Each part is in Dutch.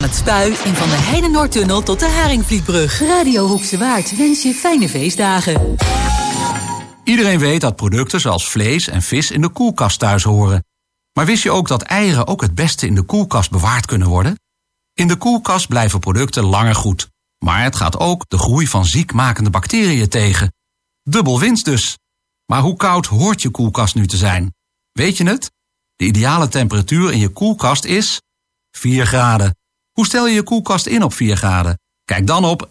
het Spui en van de Heide-Noordtunnel tot de Haringvlietbrug. Radio Hoekse Waard wens je fijne feestdagen. Iedereen weet dat producten zoals vlees en vis in de koelkast thuis horen. Maar wist je ook dat eieren ook het beste in de koelkast bewaard kunnen worden? In de koelkast blijven producten langer goed. Maar het gaat ook de groei van ziekmakende bacteriën tegen. Dubbel winst dus. Maar hoe koud hoort je koelkast nu te zijn? Weet je het? De ideale temperatuur in je koelkast is 4 graden. Hoe stel je je koelkast in op 4 graden? Kijk dan op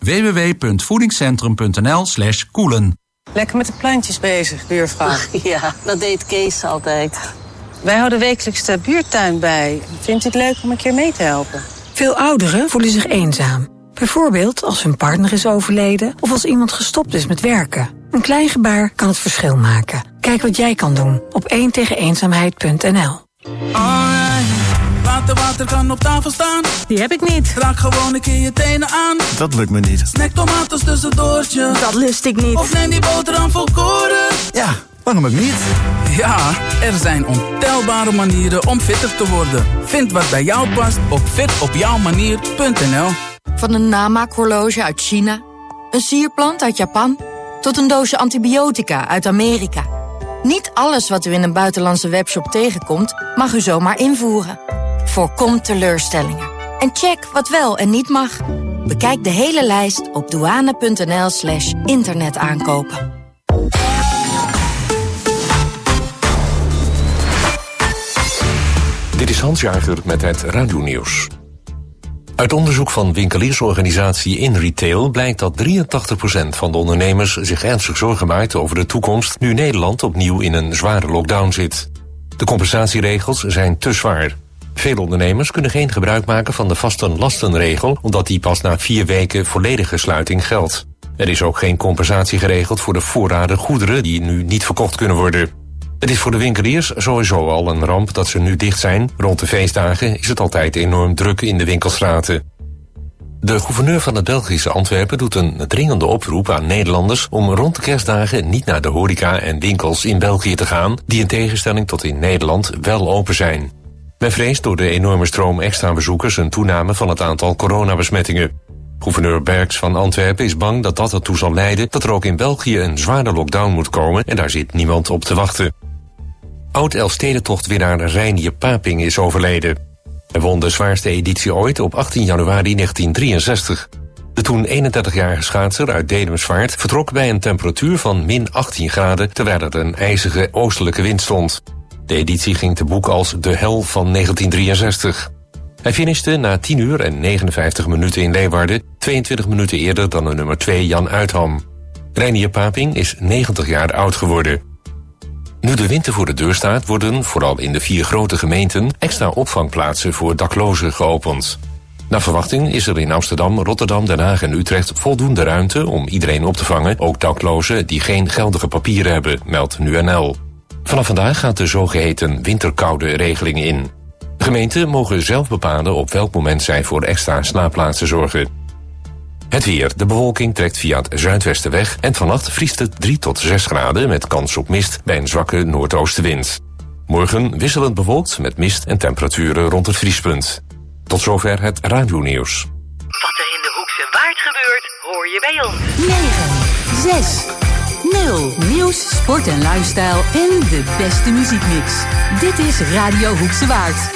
www.voedingscentrum.nl/koelen. Lekker met de plantjes bezig, buurvrouw. Ja, dat deed Kees altijd. Wij houden wekelijks de buurtuin bij. Vindt u het leuk om een keer mee te helpen? Veel ouderen voelen zich eenzaam. Bijvoorbeeld als hun partner is overleden of als iemand gestopt is met werken. Een klein gebaar kan het verschil maken. Kijk wat jij kan doen op 1tegeneenzaamheid.nl. Water kan op tafel staan. Die heb ik niet. Raak gewoon een keer je tenen aan. Dat lukt me niet. Snack tomaten tussendoortje. Dat lust ik niet. Of neem die boterham volkoren. Ja, waarom ook niet? Ja, er zijn ontelbare manieren om fitter te worden. Vind wat bij jou past op fitopjouwmanier.nl. Van een namaakhorloge uit China, een sierplant uit Japan, tot een doosje antibiotica uit Amerika. Niet alles wat u in een buitenlandse webshop tegenkomt, mag u zomaar invoeren. Voorkom teleurstellingen. En check wat wel en niet mag. Bekijk de hele lijst op douane.nl/internetaankopen. Dit is Hans Jager met het radionieuws. Uit onderzoek van winkeliersorganisatie InRetail blijkt dat 83% van de ondernemers zich ernstig zorgen maakt over de toekomst nu Nederland opnieuw in een zware lockdown zit. De compensatieregels zijn te zwaar. Veel ondernemers kunnen geen gebruik maken van de vastenlastenregel, omdat die pas na 4 weken volledige sluiting geldt. Er is ook geen compensatie geregeld voor de voorraden goederen die nu niet verkocht kunnen worden. Het is voor de winkeliers sowieso al een ramp dat ze nu dicht zijn. Rond de feestdagen is het altijd enorm druk in de winkelstraten. De gouverneur van het Belgische Antwerpen doet een dringende oproep aan Nederlanders om rond de kerstdagen niet naar de horeca en winkels in België te gaan, die in tegenstelling tot in Nederland wel open zijn. Men vreest door de enorme stroom extra bezoekers een toename van het aantal coronabesmettingen. Gouverneur Berks van Antwerpen is bang dat dat ertoe zal leiden dat er ook in België een zware lockdown moet komen en daar zit niemand op te wachten. Oud-Elfstedentochtwinnaar Reinier Paping is overleden. Hij won de zwaarste editie ooit op 18 januari 1963. De toen 31-jarige schaatser uit Dedemsvaart vertrok bij een temperatuur van min 18 graden... terwijl er een ijzige oostelijke wind stond. De editie ging te boek als de hel van 1963. Hij finishte na 10 uur en 59 minuten in Leeuwarden... 22 minuten eerder dan de nummer 2 Jan Uitham. Reinier Paping is 90 jaar oud geworden. Nu de winter voor de deur staat, worden, vooral in de 4 grote gemeenten, extra opvangplaatsen voor daklozen geopend. Naar verwachting is er in Amsterdam, Rotterdam, Den Haag en Utrecht voldoende ruimte om iedereen op te vangen, ook daklozen die geen geldige papieren hebben, meldt NuNL. Vanaf vandaag gaat de zogeheten winterkoude regeling in. De gemeenten mogen zelf bepalen op welk moment zij voor extra slaapplaatsen zorgen. Het weer. De bewolking trekt via het zuidwesten weg en vannacht vriest het 3 tot 6 graden met kans op mist bij een zwakke noordoostenwind. Morgen wisselend bewolkt met mist en temperaturen rond het vriespunt. Tot zover het radionieuws. Wat er in de Hoekse Waard gebeurt, hoor je bij ons. 9, 6, 0. Nieuws, sport en lifestyle en de beste muziekmix. Dit is Radio Hoekse Waard.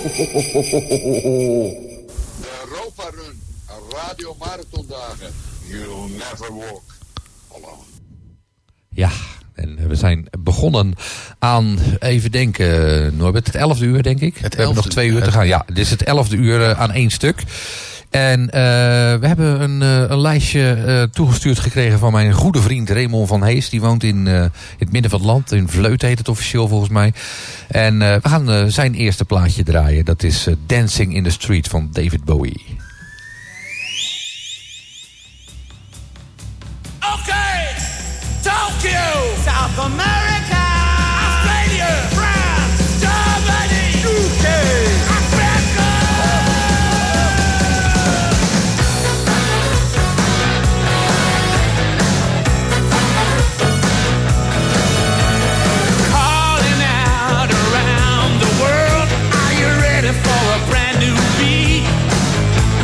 Europa Run. Radio Marathondagen. You'll never walk alone. Ja, en we zijn begonnen aan, even denken, Norbert, het 11e uur denk ik. We hebben nog 2 uur te gaan. Ja, dit is het 11e uur aan 1 stuk. En we hebben een lijstje toegestuurd gekregen van mijn goede vriend Raymond van Hees. Die woont in het midden van het land. In Vleut heet het officieel volgens mij. En we gaan zijn eerste plaatje draaien. Dat is Dancing in the Street van David Bowie. South America, Australia, France, Germany, UK, Africa. Calling out around the world, are you ready for a brand new beat?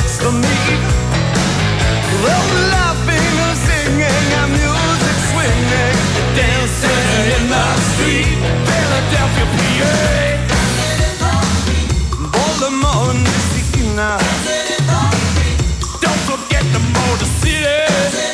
works for me. Oh, laughing and singing and music swinging, dancing in the street, Philadelphia, PA. Baltimore, Messina. Don't forget the Motor City.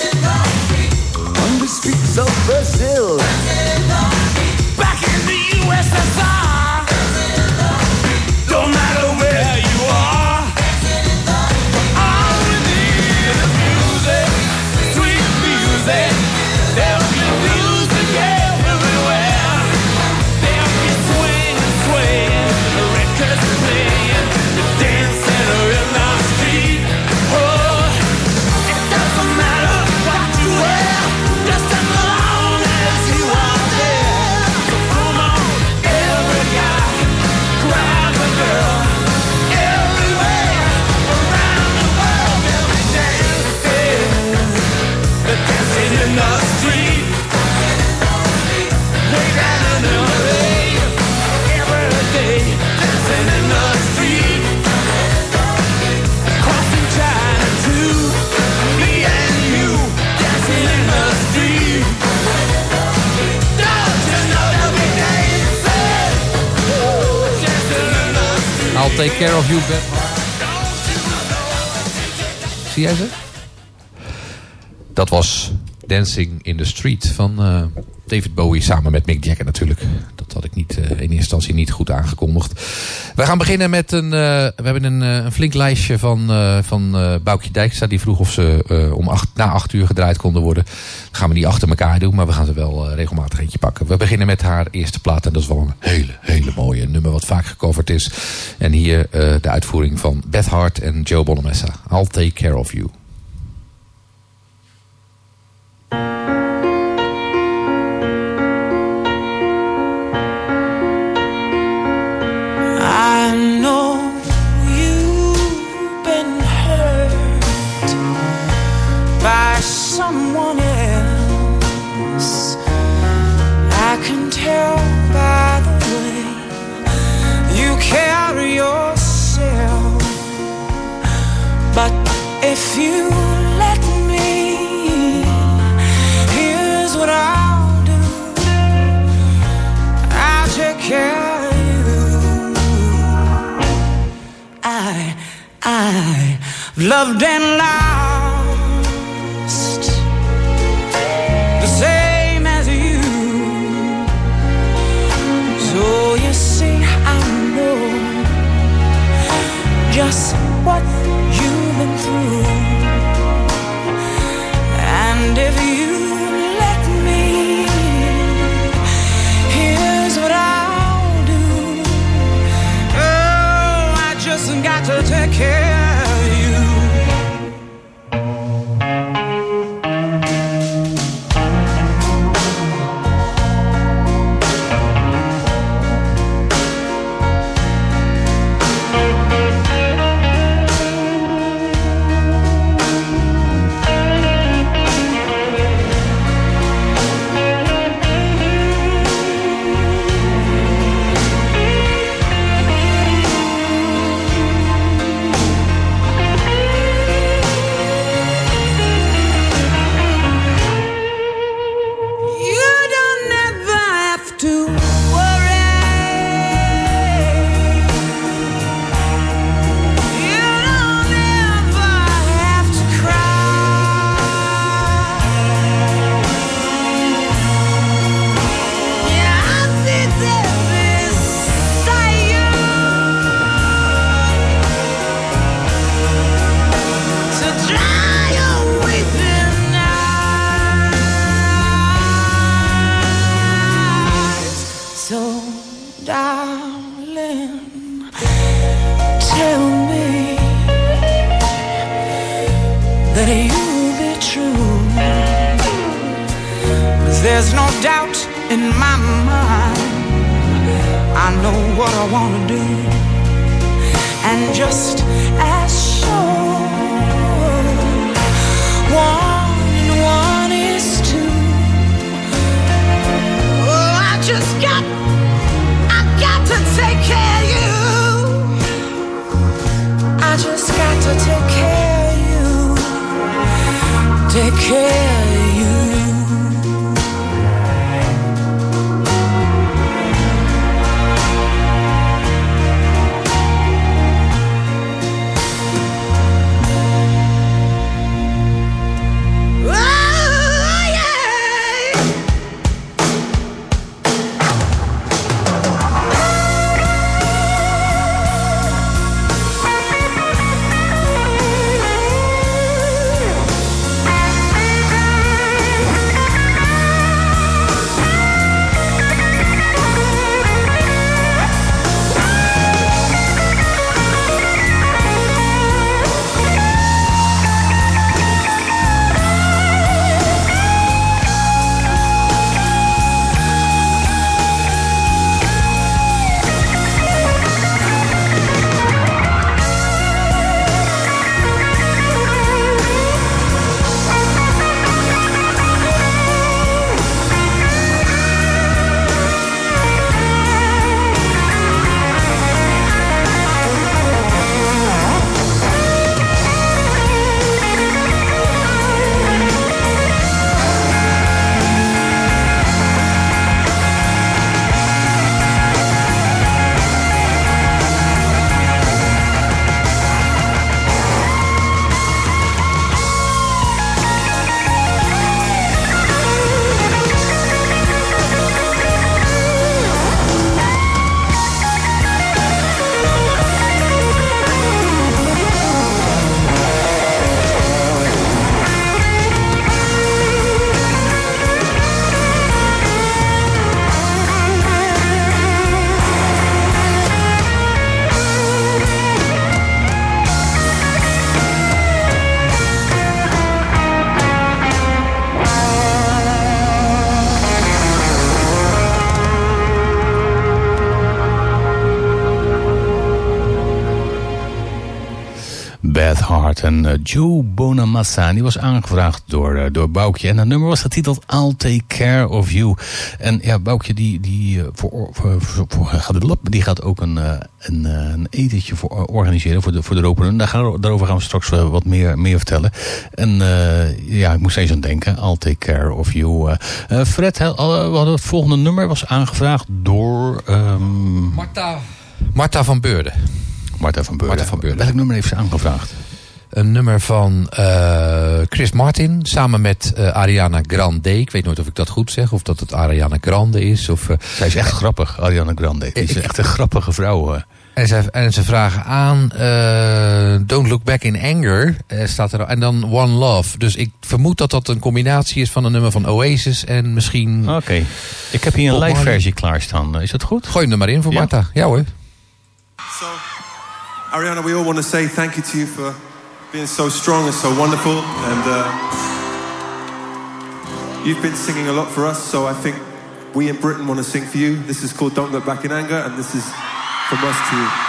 On the streets of Brazil. Back in the USSR. Don't matter where you are. All we need is music, sweet music. There'll be music everywhere. There'll be swing and swaying, records playing, dancing in the street. Oh, it doesn't matter what you wear, just as long as you are there. So come on, every guy, grab a girl. Everywhere around the world, they'll be dancing. They're dancing in the street. Way down in LA, every day, dancing in the street. Crossing China too, me and you, dancing in the street. Don't you know that we dancing? Dancing in the street. I'll take care of you, Beth. Zie jij ze? Dat was Dancing in the Street van David Bowie samen met Mick Jagger natuurlijk. Dat had ik niet, in eerste instantie niet goed aangekondigd. We gaan beginnen met we hebben een flink lijstje van Boukje Dijkstra. Die vroeg of ze na 8 uur gedraaid konden worden. Dat gaan we niet achter elkaar doen, maar we gaan ze wel regelmatig eentje pakken. We beginnen met haar eerste plaat en dat is wel een hele mooie. Een nummer wat vaak gecoverd is. En hier de uitvoering van Beth Hart en Joe Bonamassa. I'll Take Care of You. I know you've been hurt by someone else. I can tell by the way you carry yourself. But if you let me, here's what I'll do. I'll take care of you. I've loved and lost the same as you. So you see, I know just what you've been through. And if you let me, here's what I'll do. Oh, I just got to take care of you. There's no doubt in my mind. I know what I want to do. And just as sure, 1 and 1 is 2. Oh, I got to take care of you. I just got to take care care you. Beth Hart en Joe Bonamassa. Die was aangevraagd door Boukje. En dat nummer was getiteld I'll Take Care of You. En ja, Boukje die gaat ook een etentje organiseren voor de Ropen. Daarover gaan we straks wat meer vertellen. En ja, ik moest eens aan denken. I'll Take Care of You. Fred, we hadden het volgende nummer. Was aangevraagd door... Marta van Beurden. Marta van Beurden. Welk nummer heeft ze aangevraagd? Een nummer van Chris Martin samen met Ariana Grande. Ik weet nooit of ik dat goed zeg, of dat het Ariana Grande is. Zij is echt grappig, Ariana Grande. Die is echt een grappige vrouw. En ze vragen aan Don't Look Back in Anger staat er, en dan One Love. Dus ik vermoed dat dat een combinatie is van een nummer van Oasis en misschien... Oké. Ik heb hier een live versie klaarstaan. Is dat goed? Gooi hem er maar in voor Marta. Ja hoor. So, Ariana, we all want to say thank you to you for being so strong and so wonderful. And you've been singing a lot for us, so I think we in Britain want to sing for you. This is called Don't Look Back in Anger, and this is from us to you.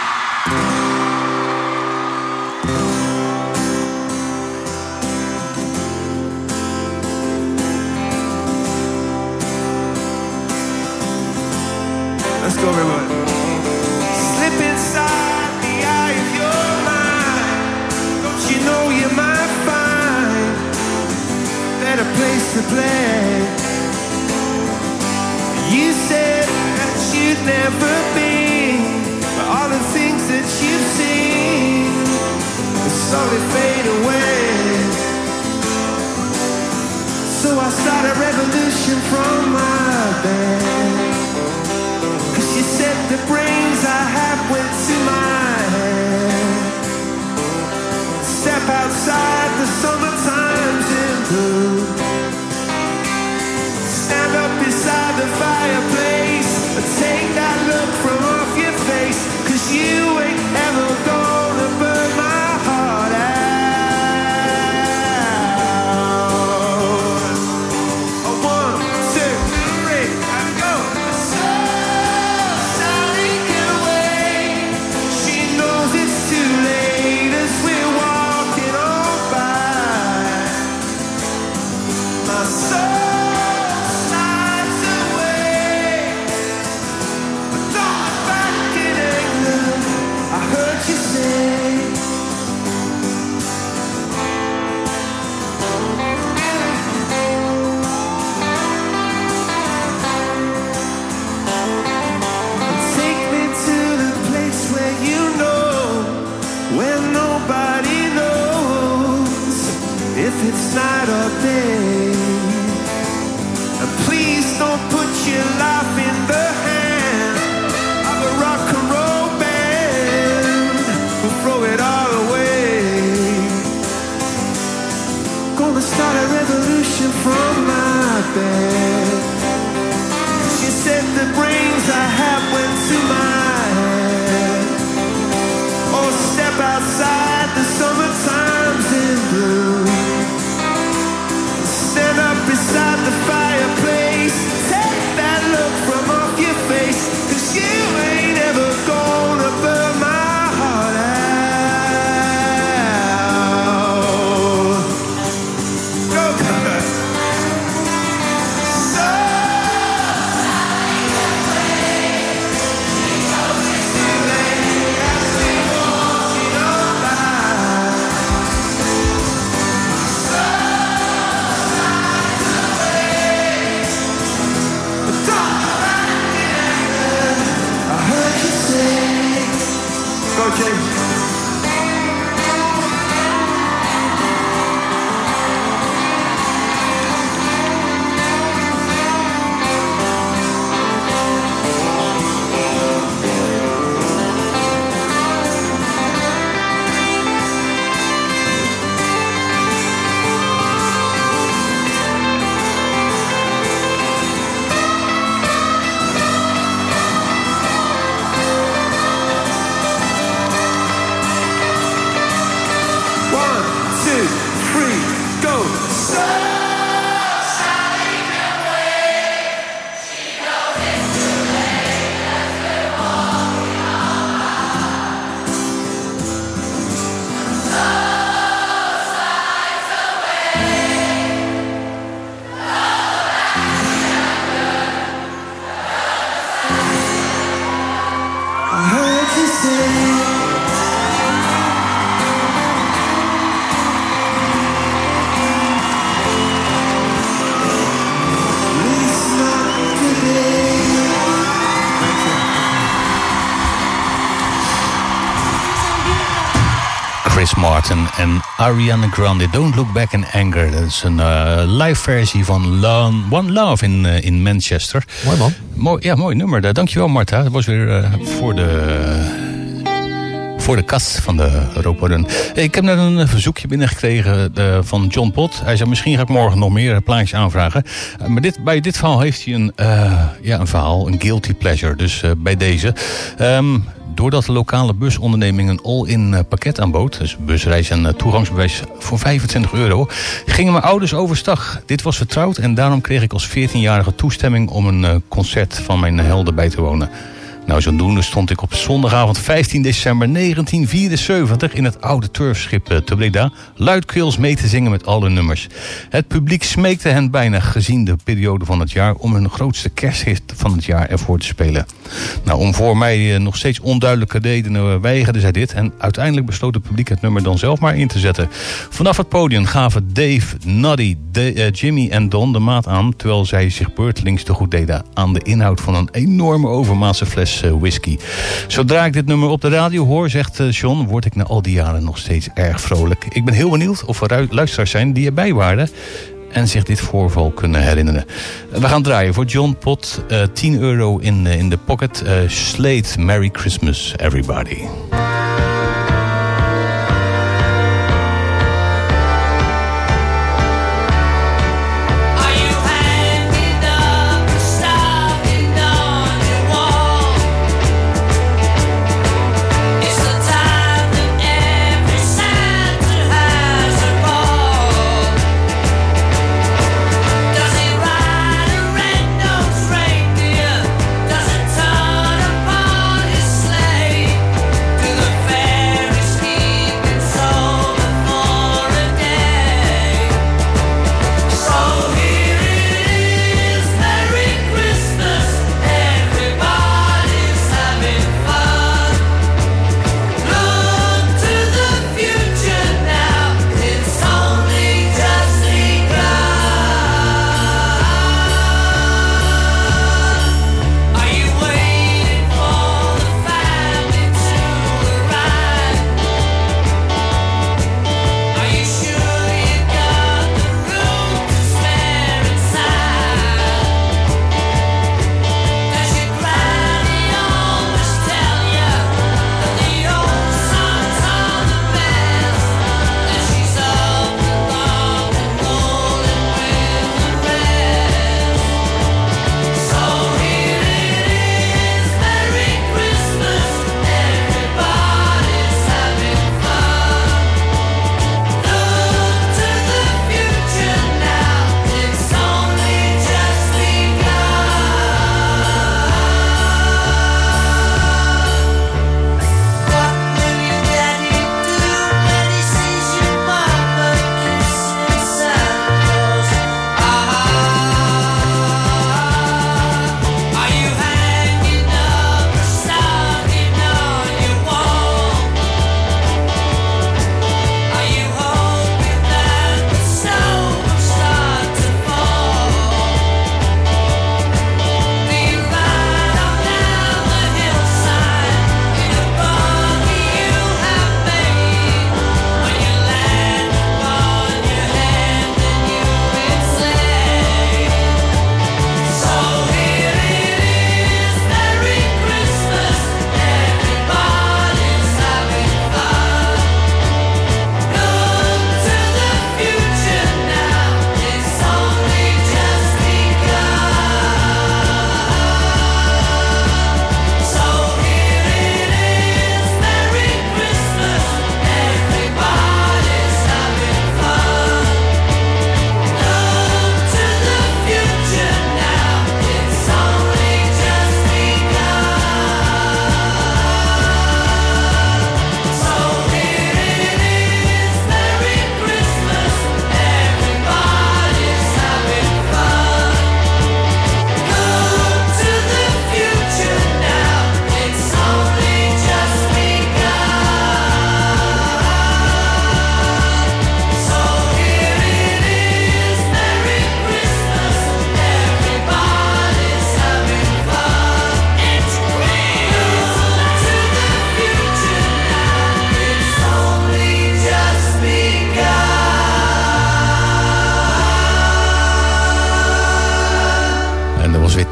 Let's go, everybody. Slip inside the eye of your mind. Don't you know you might find a better place to play? You said that you'd never be, but all the things that you've seen will slowly fade away. So I start a revolution from my bed. You said the brains I have went to my head. Step outside, the summertime's in blue. Stand up beside the fireplace, but take that look from off your face, 'cause you ain't ever gonna burn my heart out. A 1, 2, 3, and go. She knows it's too late as we're walking on by. if it's night or day. And please don't put your life in the hands of a rock and roll band who'll throw it all away. Gonna start a revolution from my bed. She said the brains I have went to my head. Oh, step outside, the summertime's in bloom. Stand up beside the fireplace. Take that look from off your face, 'cause you ain't ever gonna burn my heart out. Go, Cover. Go, James. Chris Martin en Ariana Grande, Don't Look Back in Anger. Dat is een live versie van One Love in Manchester. Mooi man. Mooi nummer. Dankjewel Marta. Dat was weer voor de kast van de Europa Run. Ik heb net een verzoekje binnengekregen van John Pot. Hij zei, misschien ga ik morgen nog meer plaatjes aanvragen. Maar bij dit verhaal heeft hij een verhaal, een guilty pleasure. Dus bij deze. Doordat de lokale busonderneming een all-in pakket aanbood, dus busreis en toegangsbewijs voor €25, gingen mijn ouders overstag. Dit was vertrouwd en daarom kreeg ik als 14-jarige toestemming om een concert van mijn helden bij te wonen. Nou, zodoende stond ik op zondagavond 15 december 1974 in het oude turfschip te Breda luidkeels mee te zingen met alle nummers. Het publiek smeekte hen bijna, gezien de periode van het jaar, om hun grootste kersthit van het jaar ervoor te spelen. Nou, om voor mij nog steeds onduidelijke redenen weigerden zij dit en uiteindelijk besloot het publiek het nummer dan zelf maar in te zetten. Vanaf het podium gaven Dave, Noddy, Jimmy en Don de maat aan, terwijl zij zich beurtelings te goed deden aan de inhoud van een enorme overmaatse fles whisky. Zodra ik dit nummer op de radio hoor, zegt John, word ik na al die jaren nog steeds erg vrolijk. Ik ben heel benieuwd of er luisteraars zijn die erbij waren en zich dit voorval kunnen herinneren. We gaan draaien voor John Pot, €10 in de pocket. Slade, Merry Christmas Everybody. Does it turn upon his slave?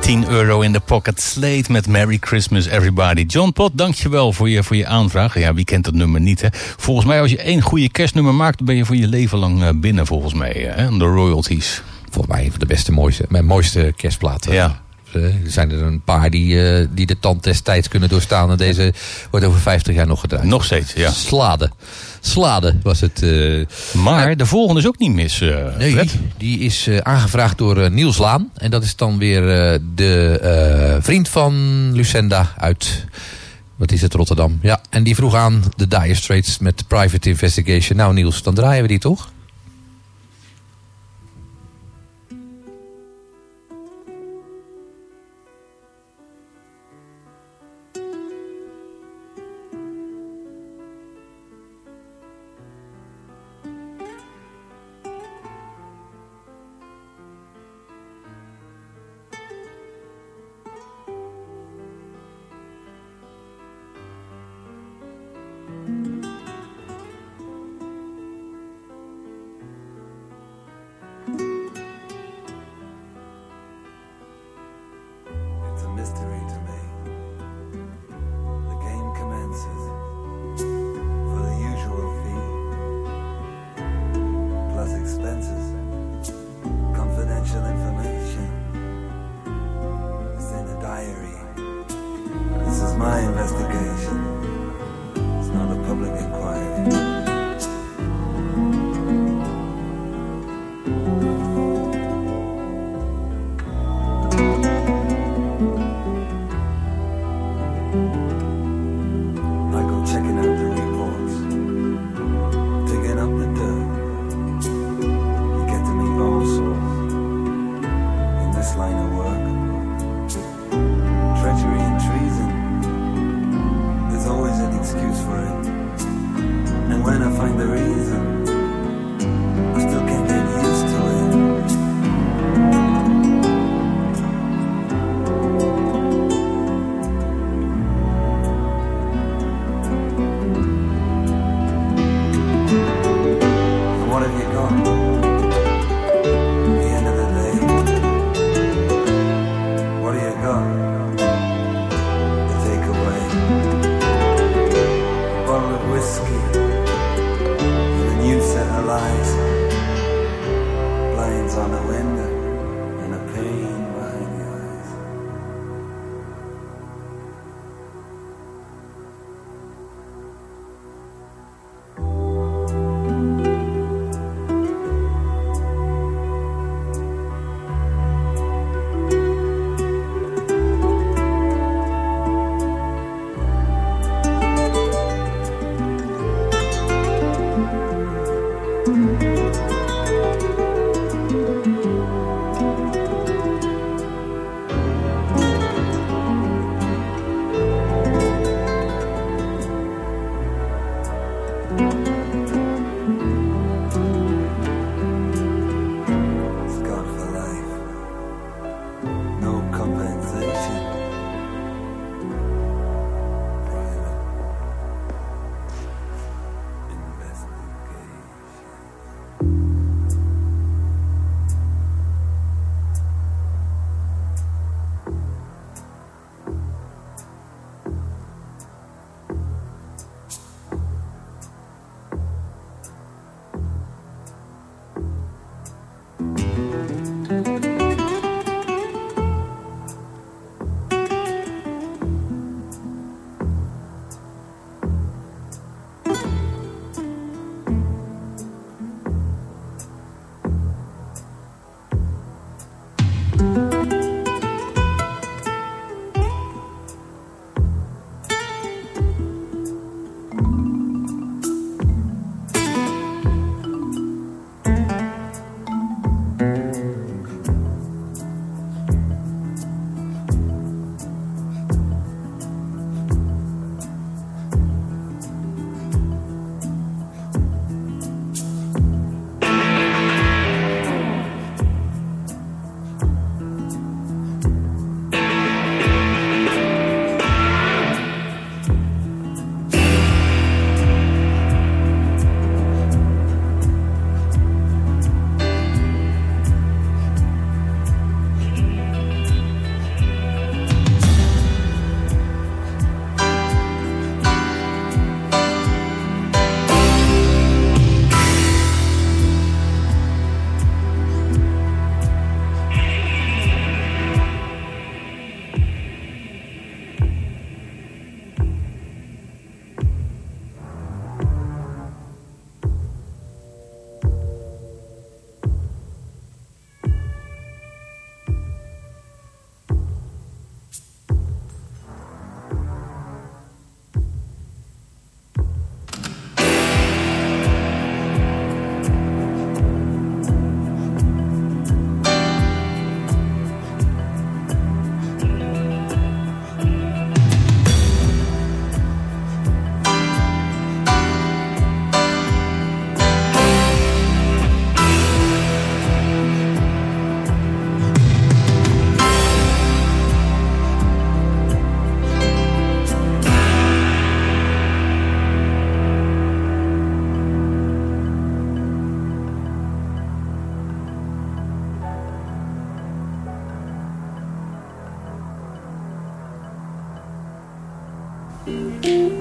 €10 in de pocket. Slade met Merry Christmas Everybody. John Pot, dankjewel voor je aanvraag. Ja, wie kent dat nummer niet, hè? Volgens mij, als je 1 goede kerstnummer maakt, dan ben je voor je leven lang binnen, volgens mij. Hè? De royalties. Volgens mij een van de beste, mooiste kerstplaten. Ja. Er zijn er een paar die de tand des tijds kunnen doorstaan. En deze wordt over 50 jaar nog gedraaid. Nog steeds, ja. Slade was het. Maar de volgende is ook niet mis, nee, Fred. Die is aangevraagd door Niels Laan. En dat is dan weer de vriend van Lucenda uit... Wat is het, Rotterdam? Ja, en die vroeg aan de Dire Straits met Private Investigation. Nou Niels, dan draaien we die toch?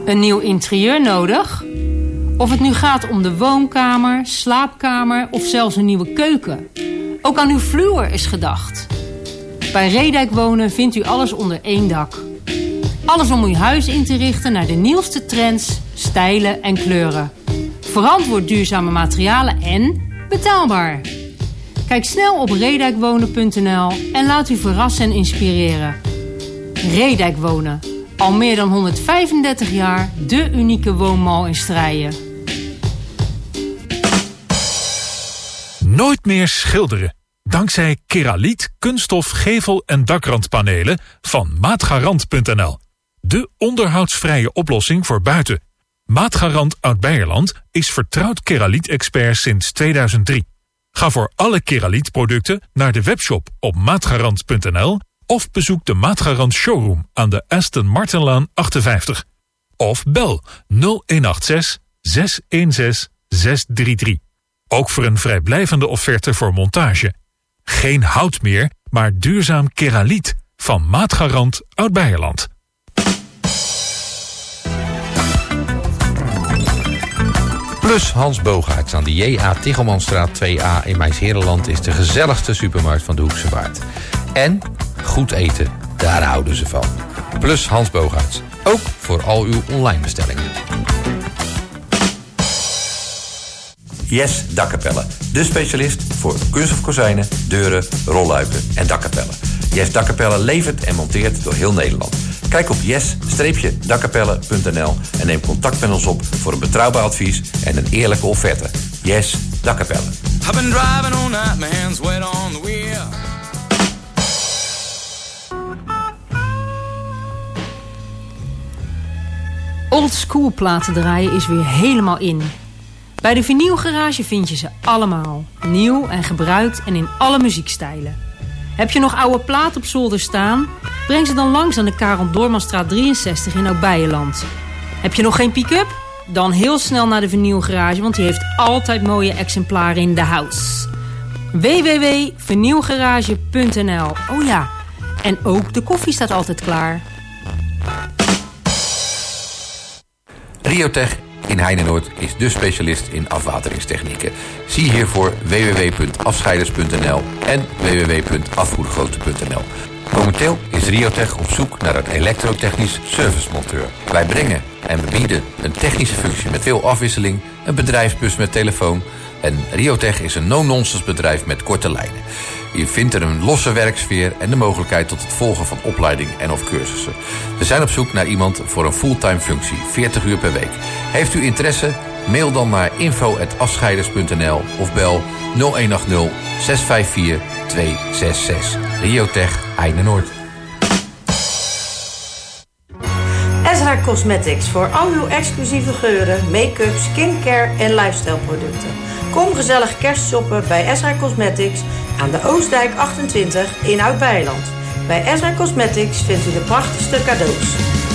Een nieuw interieur nodig? Of het nu gaat om de woonkamer, slaapkamer of zelfs een nieuwe keuken. Ook aan uw vloer is gedacht. Bij Redijk Wonen vindt u alles onder één dak. Alles om uw huis in te richten naar de nieuwste trends, stijlen en kleuren. Verantwoord duurzame materialen en betaalbaar. Kijk snel op redijkwonen.nl en laat u verrassen en inspireren. Redijk Wonen. Al meer dan 135 jaar de unieke woonmal in Strijen. Nooit meer schilderen. Dankzij Keraliet, kunststof, gevel- en dakrandpanelen van Maatgarant.nl. De onderhoudsvrije oplossing voor buiten. Maatgarant Oud-Beierland is vertrouwd Keraliet-expert sinds 2003. Ga voor alle Keraliet-producten naar de webshop op maatgarant.nl of bezoek de Maatgarant showroom aan de Aston Martinlaan 58. Of bel 0186 616 633. Ook voor een vrijblijvende offerte voor montage. Geen hout meer, maar duurzaam Keraliet van Maatgarant Oud-Beierland. Plus Hans Boogaerts aan de J.A. Tichelmanstraat 2A in Mijnsherenland is de gezelligste supermarkt van de Hoekse Waard. En goed eten, daar houden ze van. Plus Hans Boogaerts, ook voor al uw online bestellingen. Yes Dakkapellen, de specialist voor kunststof kozijnen, deuren, rolluiken en dakkapellen. Yes Dakkapellen levert en monteert door heel Nederland. Kijk op yes-dakkapellen.nl en neem contact met ons op voor een betrouwbaar advies en een eerlijke offerte. Yes Dakkapellen. I've been driving all night, my hands wet on the wheel. Old school platen draaien is weer helemaal in. Bij de Vinylgarage vind je ze allemaal. Nieuw en gebruikt en in alle muziekstijlen. Heb je nog oude plaat op zolder staan? Breng ze dan langs aan de Karel Doormanstraat 63 in Oud-Beierland. Heb je nog geen pick-up? Dan heel snel naar de Vinylgarage, want die heeft altijd mooie exemplaren in de house. www.vinylgarage.nl. Oh ja, en ook de koffie staat altijd klaar. Riotech in Heinenoord is de specialist in afwateringstechnieken. Zie hiervoor www.afscheiders.nl en www.afvoergrote.nl. Momenteel is Riotech op zoek naar een elektrotechnisch servicemonteur. Wij brengen en we bieden een technische functie met veel afwisseling, een bedrijfsbus met telefoon. En Riotech is een no-nonsense bedrijf met korte lijnen. Je vindt er een losse werksfeer en de mogelijkheid tot het volgen van opleiding en of cursussen. We zijn op zoek naar iemand voor een fulltime functie, 40 uur per week. Heeft u interesse? Mail dan naar info@afscheiders.nl of bel 0180 654 266. Riotech Heinenoord. Ezra Cosmetics voor al uw exclusieve geuren, make-up, skincare en lifestyle producten. Kom gezellig kerstshoppen bij Ezra Cosmetics aan de Oostdijk 28 in Oud-Beierland. Bij Ezra Cosmetics vindt u de prachtigste cadeaus.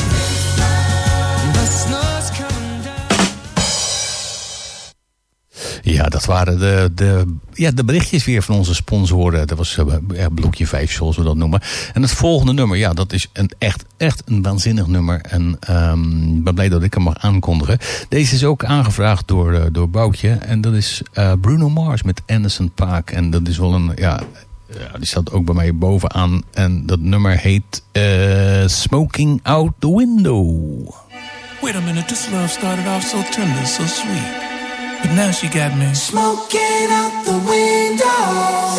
Ja, dat waren de berichtjes weer van onze sponsoren. Dat was blokje 5, zoals we dat noemen. En het volgende nummer, ja, dat is echt een waanzinnig nummer. En ik ben blij dat ik hem mag aankondigen. Deze is ook aangevraagd door Boutje. En dat is Bruno Mars met Anderson .Paak. En dat is wel een, die staat ook bij mij bovenaan. En dat nummer heet Smoking Out the Window. Wait a minute, this love started off so tender, so sweet. But now she got me smoking out the window.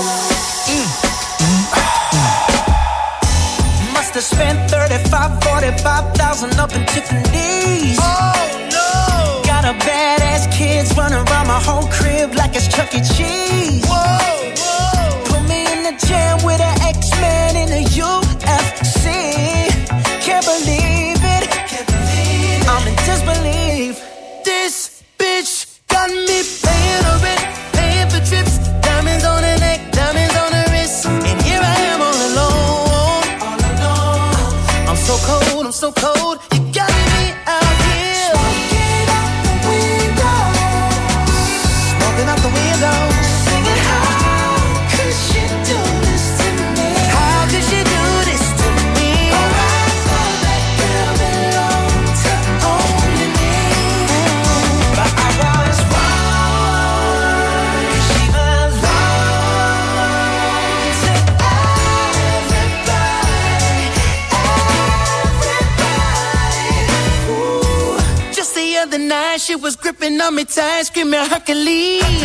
Must have spent 45,000 up in Tiffany's. Oh no! Got a badass kids running around my whole crib like it's Chuck E. Cheese. Whoa, whoa! Put me in the jam with an X-Man in the UFC. Can't believe it. I'm in disbelief. This bitch got me paying her rent, paying for trips, diamonds on her neck, diamonds on her wrist, and here I am all alone. I'm so cold, I'm so cold. You got me out here smoking out the window, smoking out the window, singing how could she do this to me? How could she do this to me? Oh, I thought that girl belonged to only she was gripping on me tight, screaming Hercules.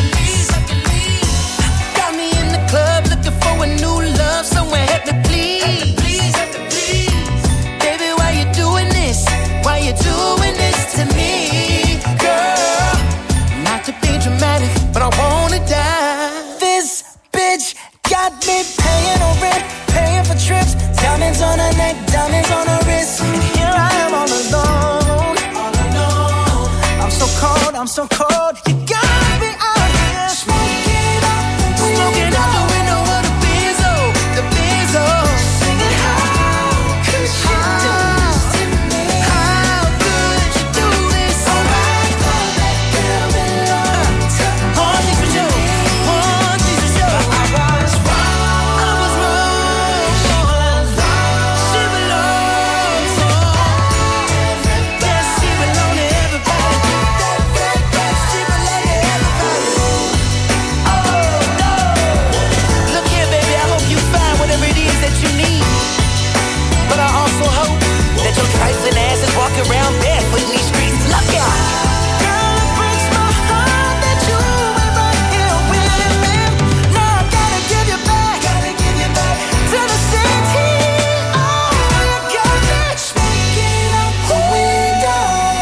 Got me in the club looking for a new love, someone help me please. Baby, why you doing this? Why you doing this to me, girl? Not to be dramatic, but I wanna die. This bitch got me paying on rent, paying for trips, diamonds on her neck, diamonds on her wrist, and here I am all alone. I'm so cold, I'm so cold. You got me out here smoking out the window of the Benzo, the Benzo. Singing, how could you do this to me? How could you do this? Alright, thought that girl belonged to me. One thing for sure, one thing for sure. But I was wrong. I was wrong. She belongs to yes, she belongs to everybody. She belongs to everybody. Oh no! Look here, baby. I hope you find whatever it is that you need. But I also hope that your trifling ass is walking around barefoot in these streets. Look out! Girl, it breaks my heart that you ain't right here with me. Now I gotta give you back to the city. Oh, you got me smoking out the window,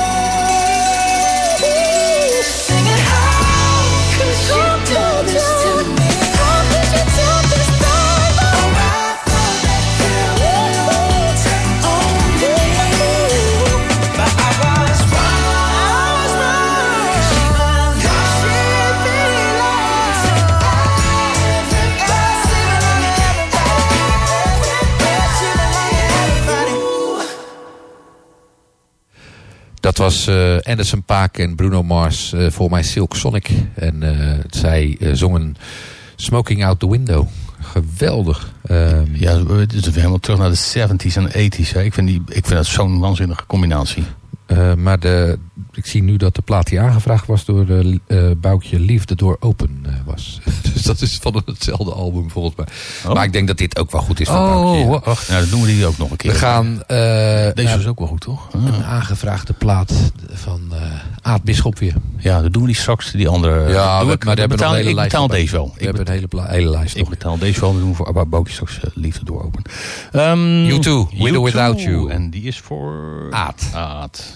singing, how could you do this to me? How could you do this, baby? Oh, I thought that girl belonged to only me. But I was wrong. She belongs to everybody. She belongs to everybody. Dat was Anderson .Paak en Bruno Mars, voor mij Silk Sonic. En zij zongen Smoking Out the Window. Geweldig. Ja, het is helemaal terug naar de 70s en 80s. Hè. Ik vind dat zo'n waanzinnige combinatie. Maar ik zie nu dat de plaat die aangevraagd was door Boukje Leave the Door Open was. Dus dat is van hetzelfde album volgens mij. Oh. Maar ik denk dat dit ook wel goed is voor Boukje. Wacht, nou, dan doen we die ook nog een keer. We gaan... Deze is ook wel goed, toch? Een aangevraagde plaat van Aad Bisschop weer. Ja, dan doen we die straks, die andere. Ja, maar daar hebben we nog een hele lijst. Ik betaal deze wel. We hebben een hele lijst. Ik betaal deze wel. Dan doen we voor Boukje straks Leave the Door Open. U2, With or Without You. En die is voor... Aad.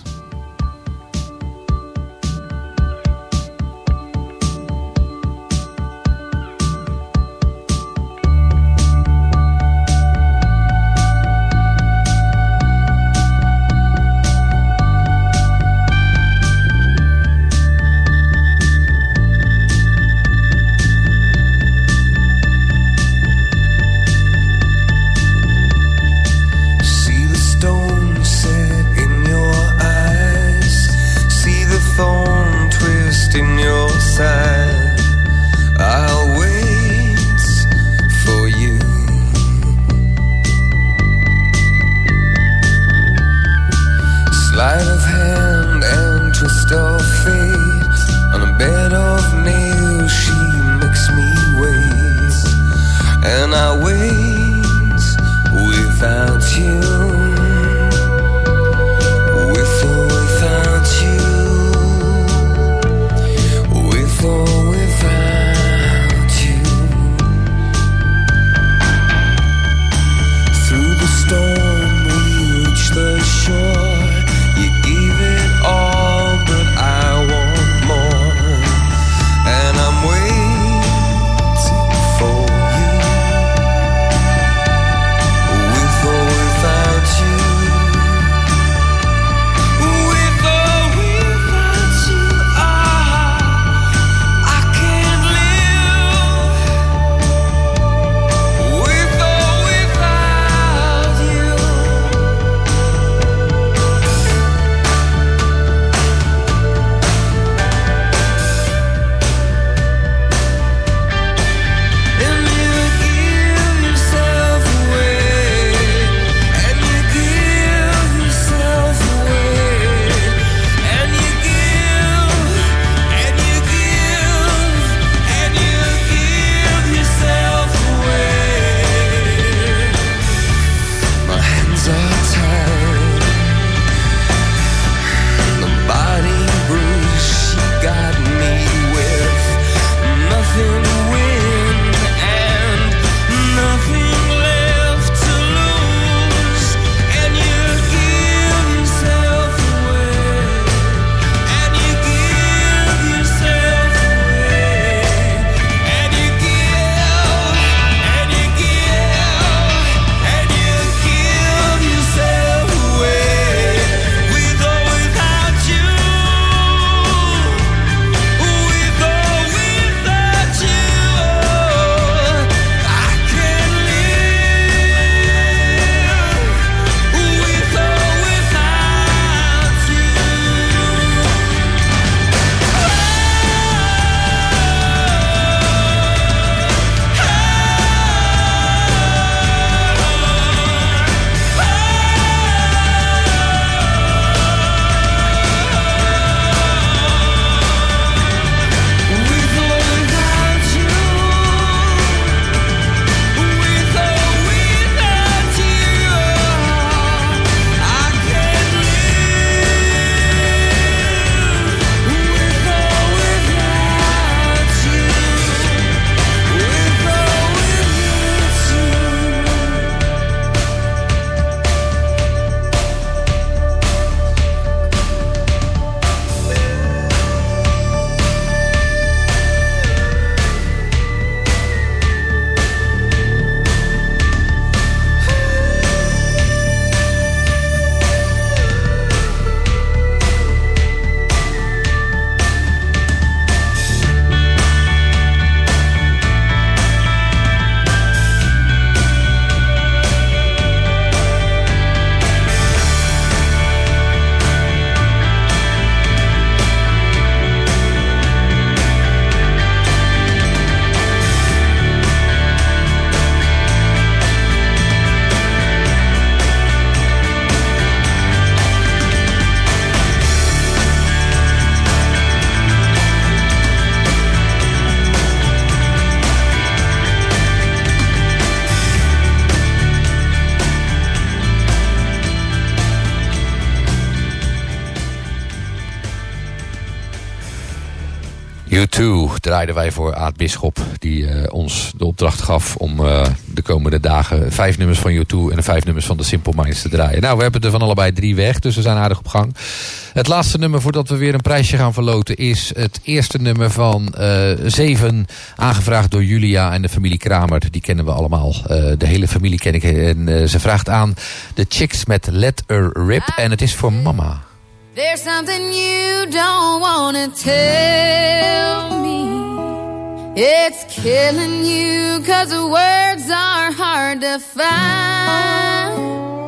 U2 draaiden wij voor Aad Bisschop, die ons de opdracht gaf om de komende dagen 5 nummers van U2 en 5 nummers van de Simple Minds te draaien. Nou, we hebben er van allebei 3 weg, dus we zijn aardig op gang. Het laatste nummer voordat we weer een prijsje gaan verloten is het eerste nummer van 7, aangevraagd door Julia en de familie Kramer. Die kennen we allemaal, de hele familie ken ik. En ze vraagt aan de Chicks met Let Her Rip en het is voor mama. There's something you don't wanna tell me. It's killing you 'cause the words are hard to find.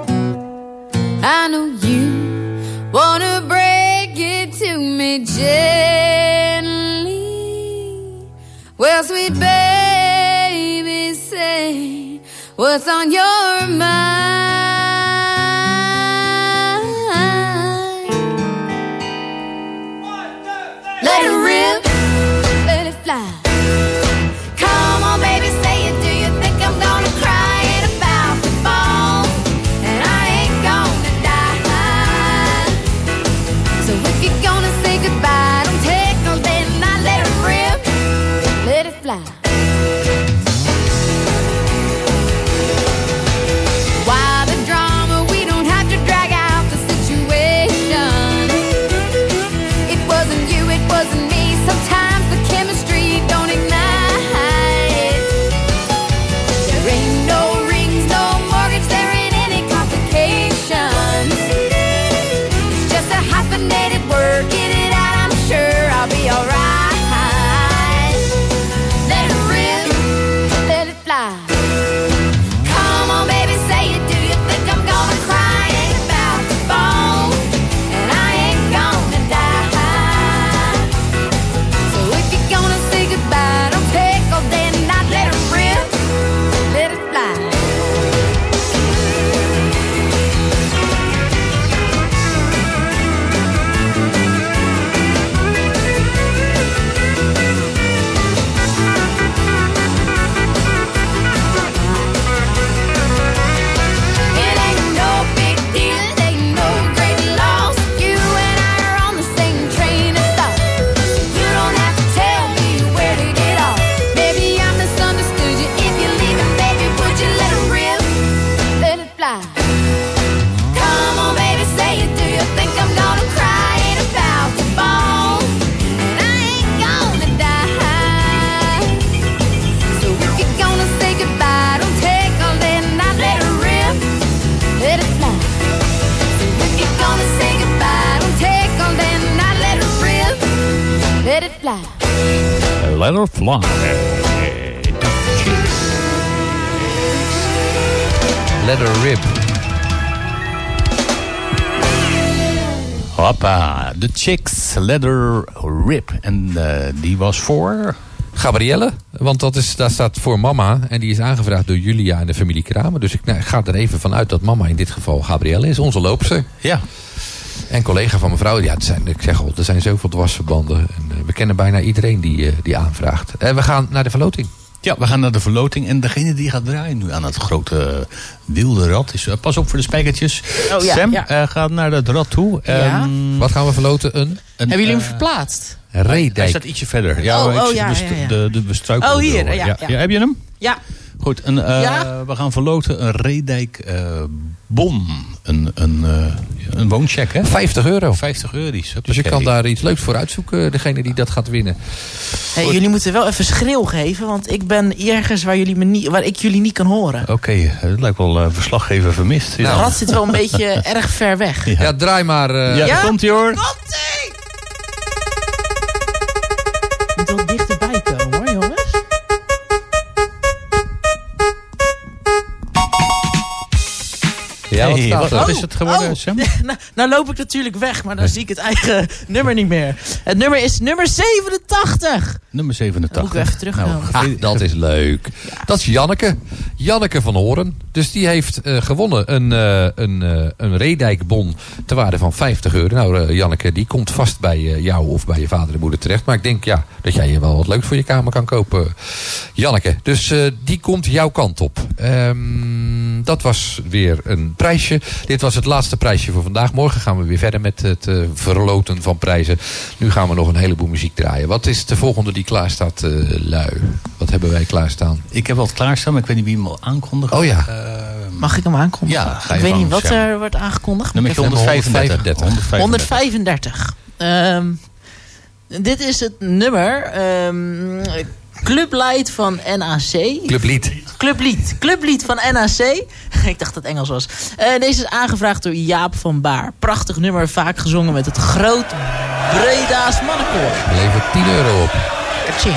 I know you wanna break it to me gently. Well, sweet baby, say what's on your mind. Let it rip, let it fly. Come on, baby, say it. Do you think I'm gonna cry it about the ball? And I ain't gonna die. So if you're gonna say goodbye, don't take no day and not let it rip, let it fly. Why the drama? We don't have to drag out the situation. It wasn't you, it wasn't me. Sometimes the chemistry don't ignite. There ain't no rings, no mortgage, there ain't any complications. It's just a hyphenated word, get it out, I'm sure I'll be alright. Let it rip, let it fly. Come on, baby, say it. Do you think I'm gonna cry about the phone? And I ain't gonna die. So if you're gonna say goodbye, don't take all day and not let it rip, let it fly. It ain't no big deal, it ain't no great loss. You and I are on the same train of thought. You don't have to tell me where to get off. Maybe I misunderstood you. If you're leaving, baby, would you let it rip, let it fly? Come on, baby, say it. Do you think I'm gonna cry it about the ball? And I ain't gonna die. So if you're gonna say goodbye, don't take all day and not let it rip, let it fly. So if you're gonna say goodbye, don't take all day and not let it rip, let it fly. Let her fly. Let Her Rip. Hoppa, de Chicks, Let Her Rip. En die was voor... Gabrielle, want daar staat voor mama en die is aangevraagd door Julia en de familie Kramer. Dus ik ga er even vanuit dat mama in dit geval Gabrielle is, onze loopster. Ja. En collega van mevrouw, ja, ik zeg al, er zijn zoveel dwarsverbanden. En, we kennen bijna iedereen die aanvraagt. En we gaan naar de verloting. Ja, we gaan naar de verloting. En degene die gaat draaien nu aan het grote wilde rad is... pas op voor de spijkertjes. Oh, ja, Sam ja. Gaat naar het rad toe. Ja. Wat gaan we verloten? Hebben jullie hem verplaatst? Reedijk. Hij staat ietsje verder. Ja. We struikelen. Oh, hier. Ja. Heb je hem? Ja. Goed, we gaan verloten een Reedijk bon. Een wooncheck, hè? €50. 50 euro's. Dus je kan daar iets leuks voor uitzoeken, degene die dat gaat winnen. Hey, jullie moeten wel even schreeuw geven, want ik ben ergens waar ik jullie niet kan horen. Oké, het lijkt wel verslaggever vermist. De rad zit wel een beetje erg ver weg. Ja, draai maar. Ja, komt-ie hoor. Komt-ie! Je moet wel dichterbij komen hoor, jongens. Ja, wat is het geworden, Sam? Nou loop ik natuurlijk weg, maar dan zie ik het eigen nummer niet meer. Het nummer is nummer 87. Nummer 87. Moet ik even terugkomen. Dat is leuk. Ja. Dat is Janneke. Janneke van Horen. Dus die heeft gewonnen een Reedijkbon ter waarde van €50. Nou, Janneke, die komt vast bij jou of bij je vader en moeder terecht. Maar ik denk dat jij hier wel wat leuks voor je kamer kan kopen, Janneke. Dus die komt jouw kant op. Dat was weer een prijsje. Dit was het laatste prijsje voor vandaag. Morgen gaan we weer verder met het verloten van prijzen. Nu gaan we nog een heleboel muziek draaien. Wat is de volgende die klaar staat, lui? Wat hebben wij klaarstaan? Ik heb wat klaarstaan, maar ik weet niet wie hem al aankondigt. Oh ja. Mag ik hem aankondigen? Ja, ga je ik weet niet wat zeggen. er wordt aangekondigd. Nummer 135. Dit is het nummer Clublied van NAC. Clublied van NAC. Ik dacht dat het Engels was. Deze is aangevraagd door Jaap van Baar. Prachtig nummer, vaak gezongen met het groot Breda's mannenkoor. Levert €10 op. Kaching.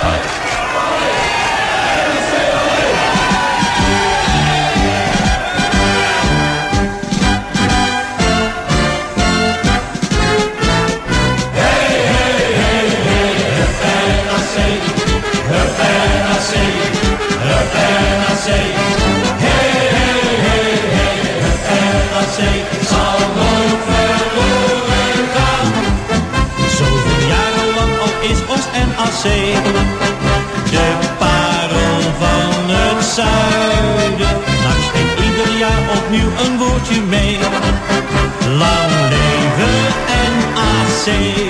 Zoveel jaren lang al is ons NAC de parel van het zuiden. NAC spreekt ieder jaar opnieuw een woordje mee. Lang leven NAC.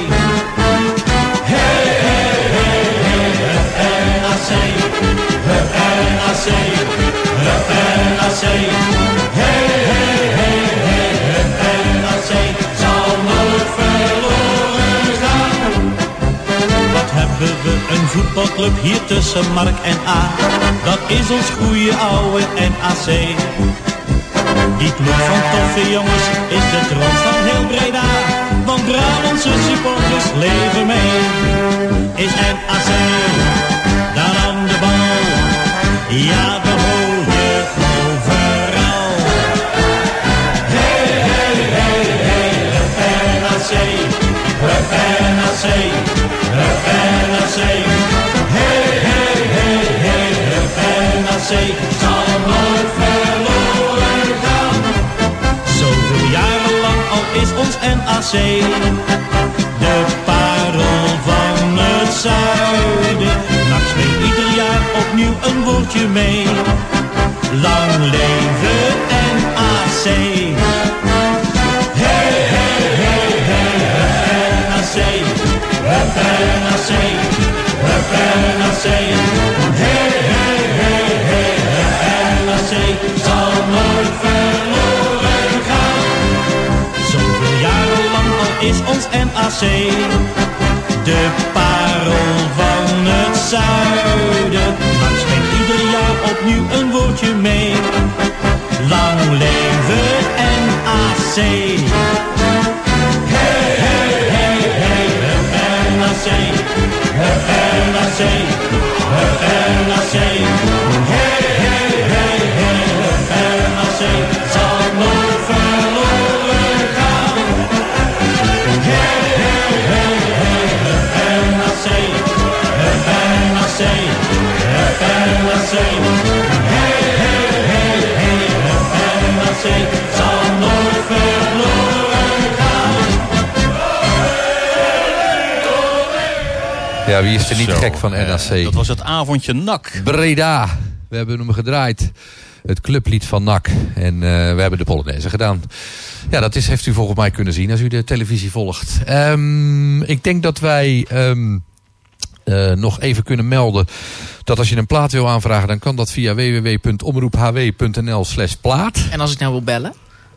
Hey, hey, hey, hey, NAC. NAC. NAC. Hey, hey, hey, hey, NAC. Zal nooit verloren gaan. Wat hebben we een voetbalclub hier tussen Mark en A. Dat is ons goeie oude NAC. Die ploeg van toffe jongens is de trots van heel Breda. Want Brabantse supporters leven mee. Is NAC daar aan de bal? Ja, de hoor je overal. Hey, hey, hey, hey, NAC, NAC, NAC. Hey, hey, hey, hey, NAC, zal nooit verloren gaan. Zoveel jaren lang al is ons NAC de parel van het zuiden. NAC speelt ieder jaar opnieuw een woordje mee. Lang leven NAC. Hey, hey, hey, hey, NAC. NAC. NAC. Hey, hey, hey, hey, NAC. Zal nooit verloren gaan. Zoveel jaren lang al is ons NAC de parel van het zuiden. NAC speelt ieder jaar opnieuw een woordje mee. Lang leven NAC. Hey, hey, hey, hey, NAC. NAC. NAC. Hey, hey, hey, hey, NAC. Zal nooit verloren gaan. Hey, hey, hey, hey, NAC. NAC. NAC. Hey, hey, hey, hey, NAC. Zal nooit verloren gaan. Ja, wie is er niet gek van NAC? Dat was het avondje NAC. Breda. We hebben hem gedraaid. Het clublied van NAC. En we hebben de Polonaise gedaan. Ja, dat heeft u volgens mij kunnen zien als u de televisie volgt. Ik denk dat wij nog even kunnen melden dat als je een plaat wil aanvragen, dan kan dat via www.omroephw.nl/plaat. En als ik nou wil bellen?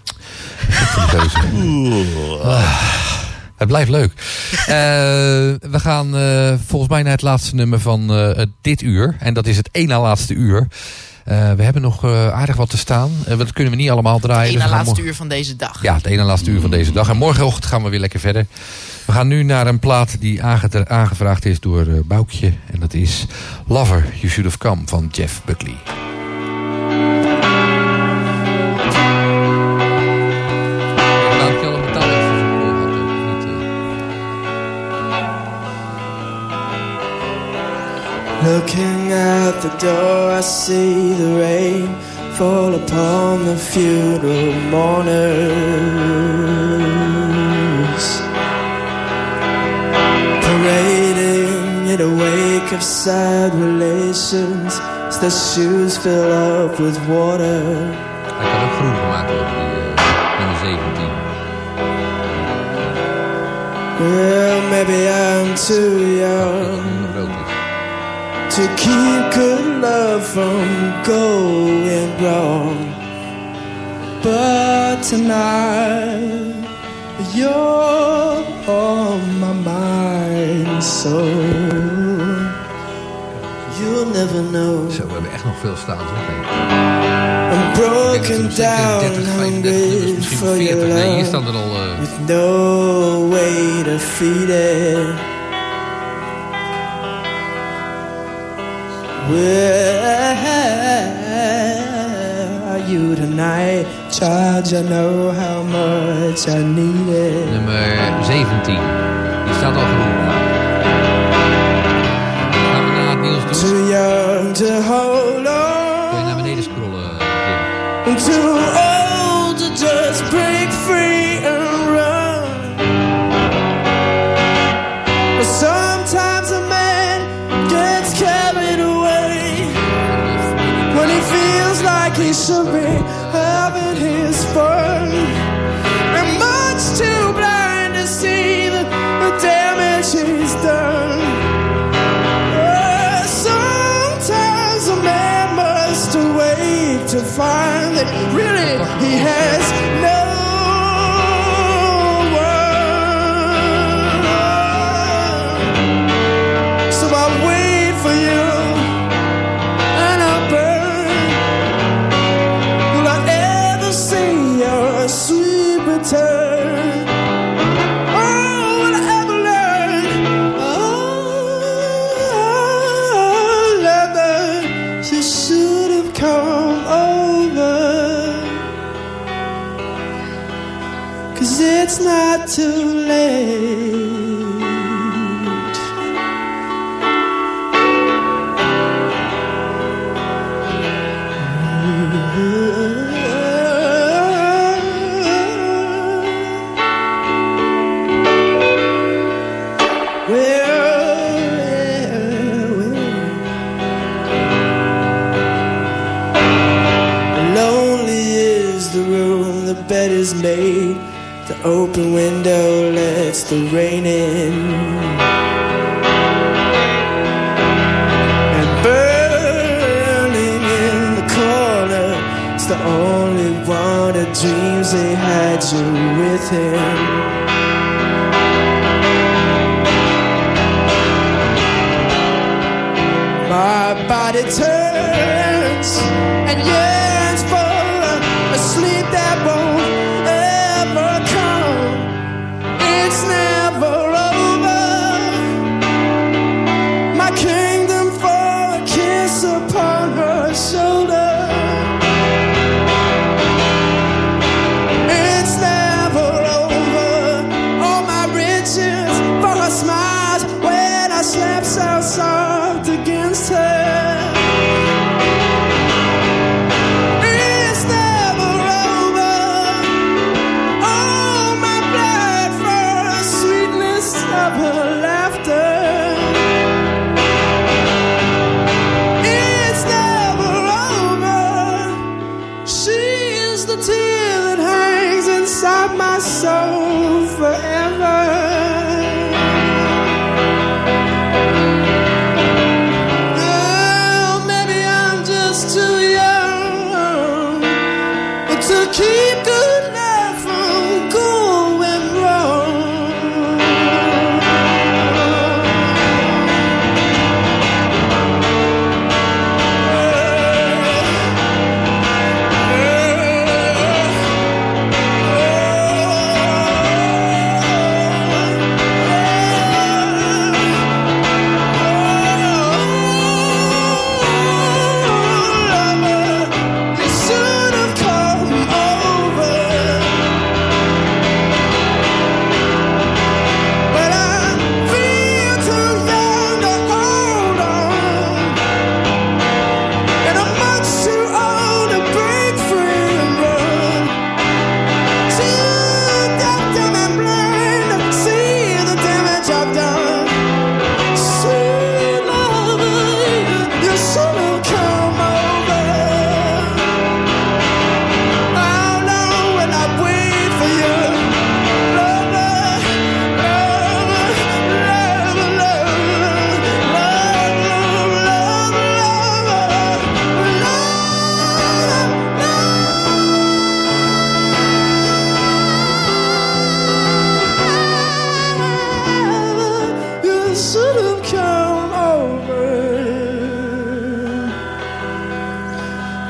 Het blijft leuk. We gaan volgens mij naar het laatste nummer van dit uur. En dat is het één na laatste uur. We hebben nog aardig wat te staan. Dat kunnen we niet allemaal draaien. Het één na laatste uur van deze dag. Ja, het één na laatste uur van deze dag. En morgenochtend gaan we weer lekker verder. We gaan nu naar een plaat die aangevraagd is door Boukje. En dat is Lover, You Should Have Come van Jeff Buckley. Looking at the door, I see the rain fall upon the funeral mourners, parading in a wake wake of sad relations as their shoes fill up with water. Hij kan ook groen gemaakt worden, die nummer 17. Well, maybe I'm too young to keep good love from going wrong. But tonight you're on my mind, so you'll never know. Zo, we hebben echt nog veel staan. I'm broken down, hungry for your love. Nee, hier staan er al... With no way to feed it. Where are you tonight? Charge, I know how much I need it. Nummer 17. Die staat al genoeg. Gaan we naar het nieuws toe? Too young to hold on. Kun je naar beneden scrollen, Jim? I'm too old to just break free and run. But sometimes a man gets carried away when he feels like he should be having his fun. I'm much too blind to see the damage he's done. Sometimes a man must wait to find that really he has no one. So I wait for you and I burn. Will I ever see your sweet return? Oh, will I ever learn? Oh, lover, you should have come over. 'Cause it's not too late. Lonely is the room, the bed is made, the open window lets the rain in. And burning in the corner is the only one who dreams they had you with him. My body turns and yearns for a sleep that won't ever come. It's never over. My kingdom for a kiss upon her shoulder. It's never over. All my riches for her smiles when I slept so soft against her. It's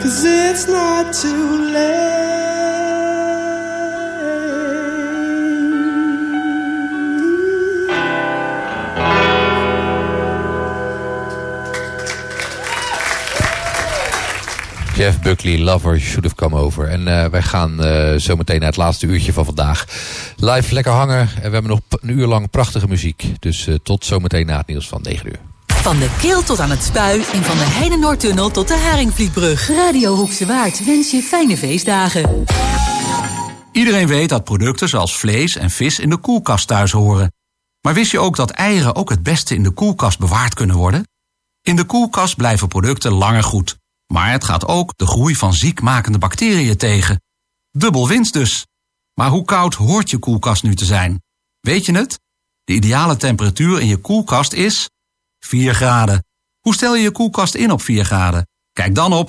'cause it's not too late. Jeff Buckley, Lover Should Have Come Over. En wij gaan zometeen naar het laatste uurtje van vandaag. Live lekker hangen. En we hebben nog een uur lang prachtige muziek. Dus tot zometeen na het nieuws van 9 uur. Van de Kil tot aan het Spui en van de Heide-Noordtunnel tot de Haringvlietbrug. Radio Hoekse Waard wens je fijne feestdagen. Iedereen weet dat producten zoals vlees en vis in de koelkast thuis horen. Maar wist je ook dat eieren ook het beste in de koelkast bewaard kunnen worden? In de koelkast blijven producten langer goed. Maar het gaat ook de groei van ziekmakende bacteriën tegen. Dubbel winst dus. Maar hoe koud hoort je koelkast nu te zijn? Weet je het? De ideale temperatuur in je koelkast is 4 graden. Hoe stel je je koelkast in op 4 graden? Kijk dan op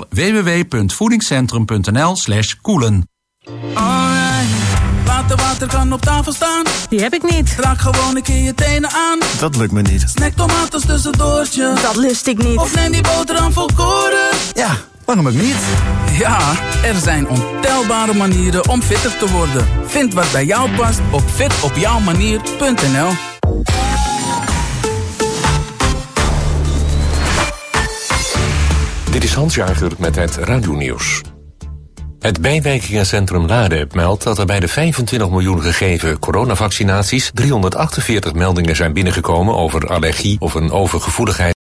www.voedingscentrum.nl/koelen. Alright, laat de waterkan op tafel staan. Die heb ik niet. Raak gewoon een keer je tenen aan. Dat lukt me niet. Snack tomaten tussendoortje. Dat lust ik niet. Of neem die boterham volkoren. Ja, waarom ook niet? Ja, er zijn ontelbare manieren om fitter te worden. Vind wat bij jou past op fitopjouwmanier.nl. Dit is Hans Jager met het radionieuws. Het bijwerkingencentrum Lade meldt dat er bij de 25 miljoen gegeven coronavaccinaties 348 meldingen zijn binnengekomen over allergie of een overgevoeligheid.